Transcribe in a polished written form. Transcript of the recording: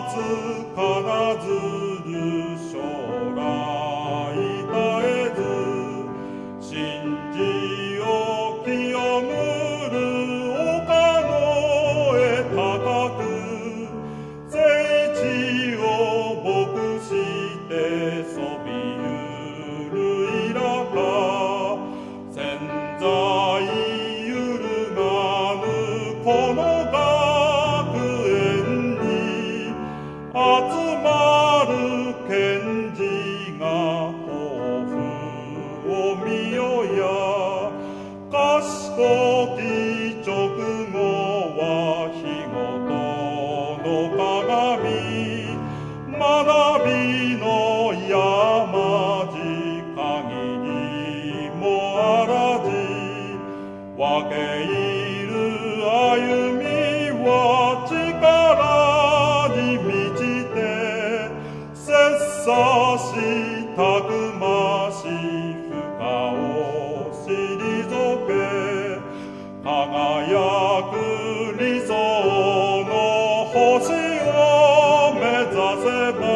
必ず将来絶えず信じを清むる丘の絵高く聖地を牧してそびゆるいらか潜在揺るがぬこの学園に集まる賢治が抱負を見よや賢き直後は日ごとの鏡学びの山地限りもあらじ分け入る歩みは力に満ちて切磋したくまし負荷を退け輝く理想の星を目指せば